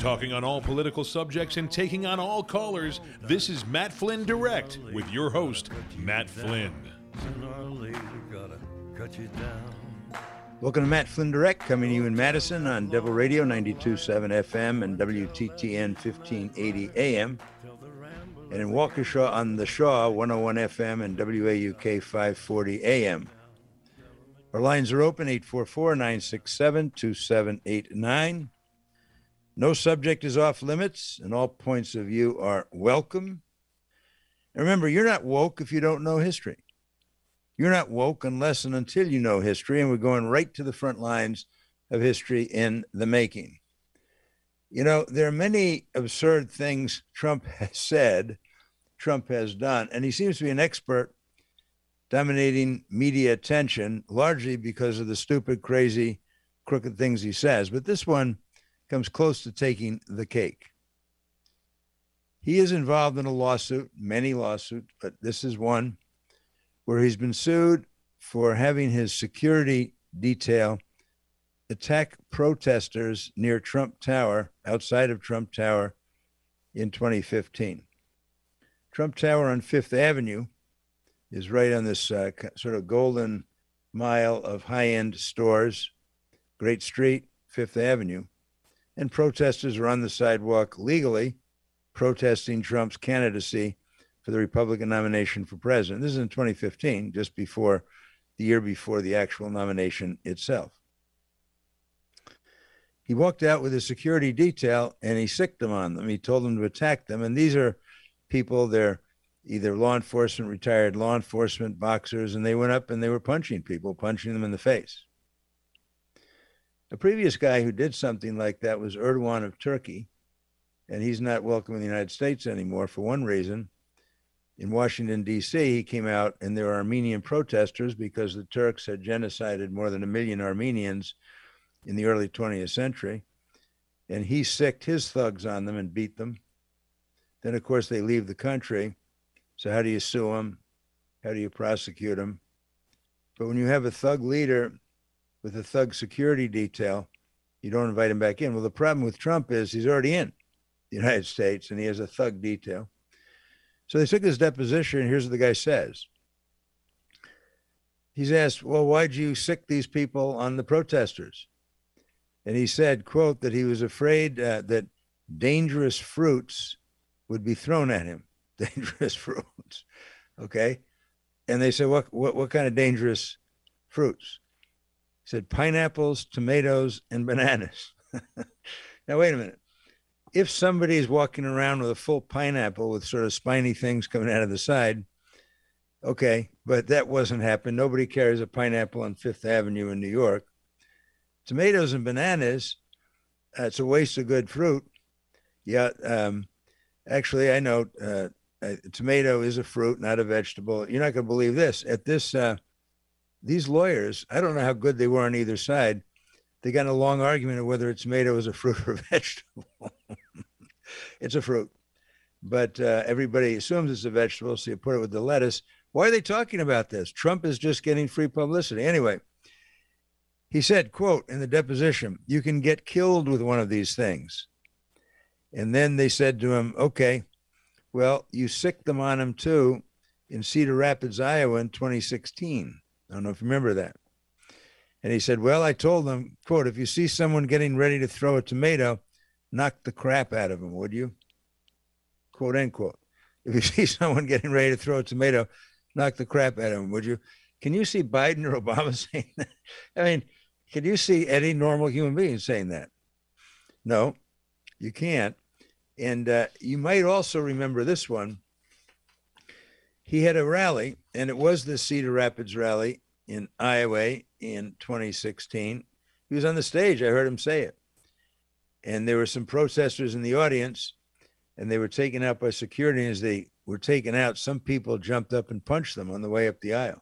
Talking on all political subjects and taking on all callers, this is Matt Flynn Direct with your host, Matt Flynn. Welcome to Matt Flynn Direct, coming to you in Madison on Devil Radio 92.7 FM and WTTN 1580 AM, and in Waukesha on the Shaw 101 FM and WAUK 540 AM. Our lines are open, 844-967-2789. No subject is off limits, and all points of view are welcome. And remember, you're not woke if you don't know history. You're not woke unless and until you know history, and we're going right to the front lines of history in the making. You know, there are many absurd things Trump has said, Trump has done, and he seems to be an expert dominating media attention, largely because of the stupid, crazy, crooked things he says. But this one comes close to taking the cake. He is involved in a lawsuit, many lawsuits, but this is one where he's been sued for having his security detail attack protesters near Trump Tower, outside of Trump Tower in 2015. Trump Tower on Fifth Avenue is right on this sort of golden mile of high-end stores, Great Street, Fifth Avenue, and protesters are on the sidewalk legally protesting Trump's candidacy for the Republican nomination for president. This is in 2015, just before the year before the actual nomination itself. He walked out with a security detail and he sicked them on them. He told them to attack them. And these are people, they're either law enforcement, retired law enforcement, boxers, and they went up and they were punching people, punching them in the face. A previous guy who did something like that was Erdogan of Turkey, and he's not welcome in the United States anymore for one reason. In Washington, D.C., he came out, and there were Armenian protesters because the Turks had genocided more than 1 million Armenians in the early 20th century, and he sicked his thugs on them and beat them. Then, of course, they leave the country. So how do you sue them? How do you prosecute them? But when you have a thug leader with a thug security detail, you don't invite him back in. Well, the problem with Trump is he's already in the United States, and he has a thug detail. So they took his deposition, and here's what the guy says. He's asked, well, why'd you sick these people on the protesters? And he said, quote, that he was afraid that dangerous fruits would be thrown at him. Dangerous fruits, okay? And they said, what kind of dangerous fruits? He said, pineapples, tomatoes, and bananas. Now, wait a minute. If somebody's walking around with a full pineapple with sort of spiny things coming out of the side, okay, but that wasn't happening. Nobody carries a pineapple on Fifth Avenue in New York. Tomatoes and bananas, it's a waste of good fruit. Yeah, actually, I know a tomato is a fruit, not a vegetable. You're not going to believe this. At this, these lawyers, I don't know how good they were on either side. They got in a long argument of whether a tomato is a fruit or a vegetable. It's a fruit, but everybody assumes it's a vegetable, so you put it with the lettuce. Why are they talking about this? Trump is just getting free publicity. Anyway, he said, quote, in the deposition, you can get killed with one of these things. And then they said to him, okay, well, you sicked them on him too in Cedar Rapids, Iowa in 2016. I don't know if you remember that. And he said, well, I told them, quote, if you see someone getting ready to throw a tomato, knock the crap out of him, would you? Quote, end quote. If you see someone getting ready to throw a tomato, knock the crap out of him, would you? Can you see Biden or Obama saying that? I mean, can you see any normal human being saying that? No, you can't. And you might also remember this one. He had a rally, and it was the Cedar Rapids rally in Iowa in 2016. He was on the stage. I heard him say it. And there were some protesters in the audience, and they were taken out by security. And as they were taken out, some people jumped up and punched them on the way up the aisle.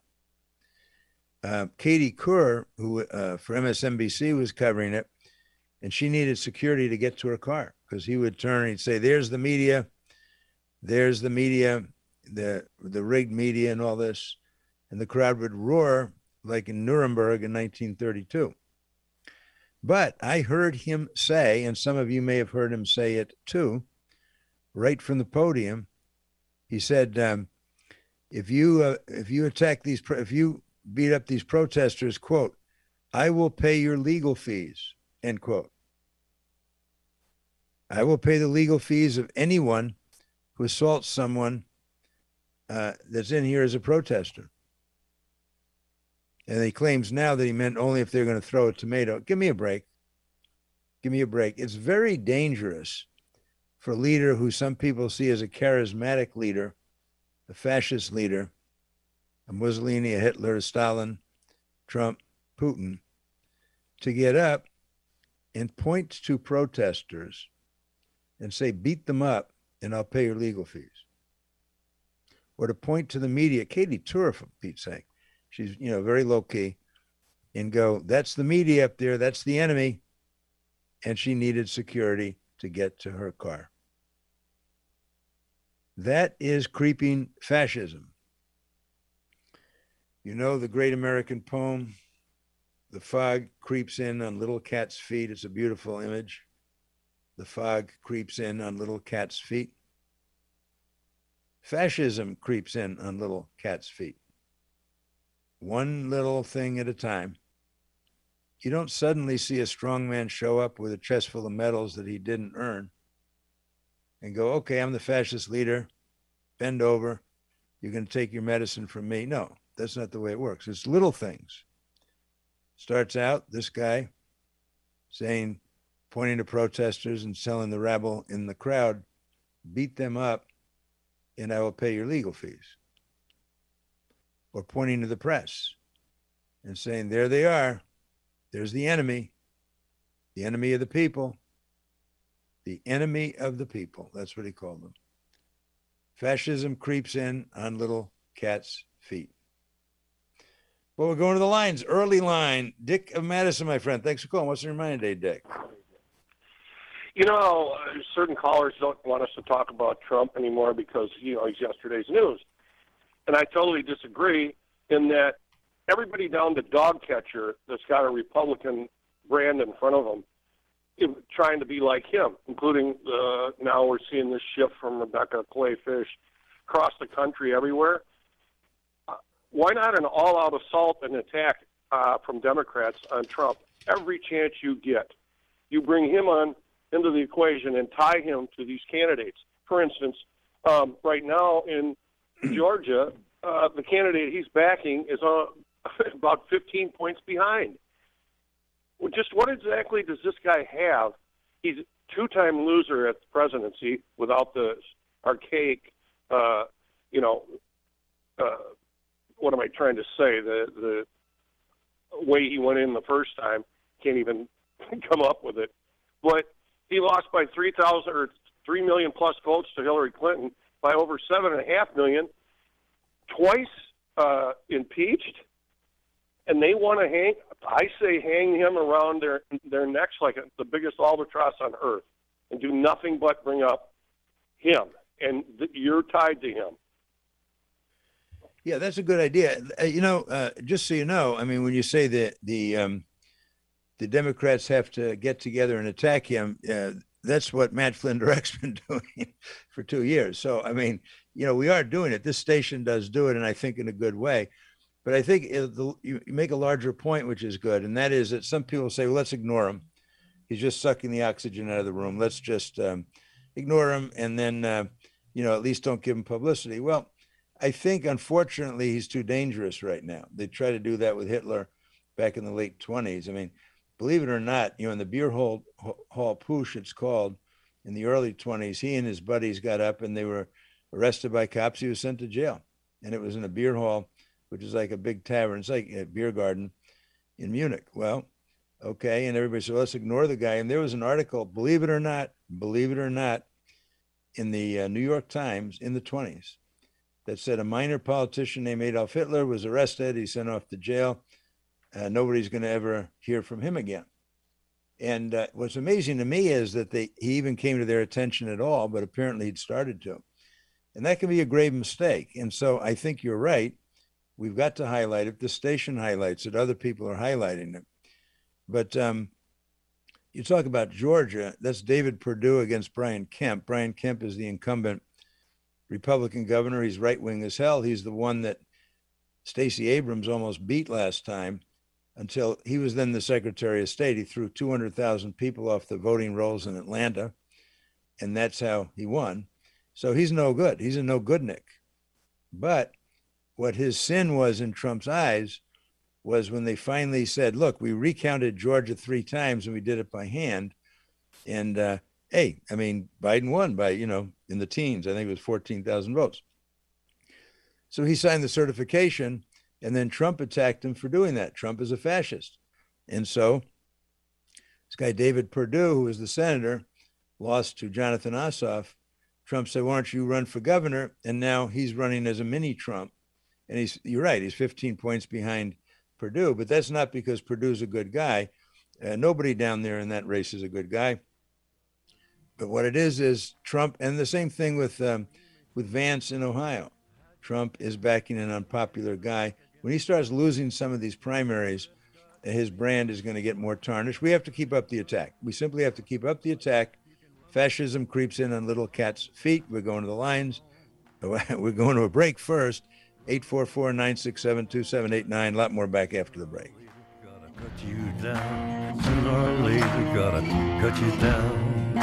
Katie Couric, who for MSNBC was covering it, and she needed security to get to her car because he would turn and he'd say, there's the media, the rigged media and all this. And the crowd would roar like in Nuremberg in 1932. But I heard him say, and some of you may have heard him say it too, right from the podium. He said, if you attack these, if you beat up these protesters, quote, I will pay your legal fees, end quote. I will pay the legal fees of anyone who assaults someone that's in here as a protester. And he claims now that he meant only if they're going to throw a tomato. Give me a break. Give me a break. It's very dangerous for a leader who some people see as a charismatic leader, a fascist leader, a Mussolini, a Hitler, a Stalin, Trump, Putin, to get up and point to protesters and say, beat them up and I'll pay your legal fees. Or to point to the media, Katie Tur, for Pete's sake, she's, very low key, and go, that's the media up there, that's the enemy. And she needed security to get to her car. That is creeping fascism. You know the great American poem, The Fog Creeps In on Little Cat's Feet. It's a beautiful image. The fog creeps in on little cat's feet. Fascism creeps in on little cat's feet. One little thing at a time. You don't suddenly see a strong man show up with a chest full of medals that he didn't earn and go, okay, I'm the fascist leader. Bend over. You're going to take your medicine from me. No, that's not the way it works. It's little things. Starts out, this guy saying, pointing to protesters and telling the rabble in the crowd, beat them up and I will pay your legal fees. Or pointing to the press and saying, there they are. There's the enemy of the people. The enemy of the people. That's what he called them. Fascism creeps in on little cat's feet. Well, we're going to the lines. Early line. Dick of Madison, my friend. Thanks for calling. What's on your mind today, Dick? Certain callers don't want us to talk about Trump anymore because, he's yesterday's news. And I totally disagree in that everybody down to dog catcher that's got a Republican brand in front of them is trying to be like him, including now we're seeing this shift from Rebecca Clay Fish across the country everywhere. Why not an all-out assault and attack from Democrats on Trump every chance you get? You bring him on into the equation and tie him to these candidates. For instance, right now in Georgia, the candidate he's backing is about 15 points behind. Well, just what exactly does this guy have? He's a two-time loser at the presidency without the archaic, what am I trying to say? The way he went in the first time, can't even come up with it. But he lost by 3,000 or 3 million plus votes to Hillary Clinton by over 7.5 million, twice impeached. And they want to hang him around their necks like the biggest albatross on earth and do nothing but bring up him. And you're tied to him. Yeah, that's a good idea. Just so you know, I mean, when you say that the Democrats have to get together and attack him, that's what Matt Flynn Direct's been doing for 2 years. So, I mean, we are doing it. This station does do it, and I think in a good way. But I think you make a larger point, which is good, and that is that some people say, well, let's ignore him. He's just sucking the oxygen out of the room. Let's just ignore him, and then, at least don't give him publicity. Well, I think, unfortunately, he's too dangerous right now. They tried to do that with Hitler back in the late 1920s. I mean, believe it or not, in the beer hall poosh, it's called, in the early 1920s, he and his buddies got up and they were arrested by cops. He was sent to jail. And it was in a beer hall, which is like a big tavern. It's like a beer garden in Munich. Well, okay. And everybody said, let's ignore the guy. And there was an article, believe it or not, in the New York Times in the 1920s that said a minor politician named Adolf Hitler was arrested. He's sent off to jail. Nobody's going to ever hear from him again. And what's amazing to me is that he even came to their attention at all, but apparently he'd started to. And that can be a grave mistake. And so I think you're right. We've got to highlight it. The station highlights it. Other people are highlighting it. But you talk about Georgia, that's David Perdue against Brian Kemp. Brian Kemp is the incumbent Republican governor. He's right-wing as hell. He's the one that Stacey Abrams almost beat last time until he was then the Secretary of State. He threw 200,000 people off the voting rolls in Atlanta, and that's how he won. So he's no good. He's a no-goodnik. But what his sin was in Trump's eyes was when they finally said, look, we recounted Georgia 3 times and we did it by hand. And hey, I mean, Biden won by, in the teens. I think it was 14,000 votes. So he signed the certification, and then Trump attacked him for doing that. Trump is a fascist. And so this guy, David Perdue, who was the senator, lost to Jonathan Ossoff. Trump said, why don't you run for governor? And now he's running as a mini Trump. And you're right, he's 15 points behind Perdue, but that's not because Perdue's a good guy. Nobody down there in that race is a good guy. But what it is Trump, and the same thing with Vance in Ohio. Trump is backing an unpopular guy. When he starts losing some of these primaries, his brand is going to get more tarnished. We have to keep up the attack. We simply have to keep up the attack. Fascism creeps in on little cat's feet. We're going to the lines. We're going to a break first. 844-967-2789. A lot more back after the break. Gotta cut you down. Sooner or later, gotta cut you down.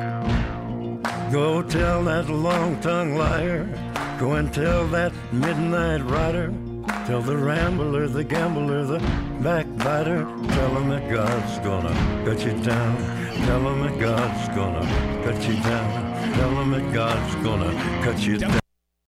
Go tell that long-tongued liar. Go and tell that midnight rider. Tell the rambler, the gambler, the backbiter. Tell him that God's gonna cut you down. Tell him that God's gonna cut you down. Tell him that God's gonna cut you down.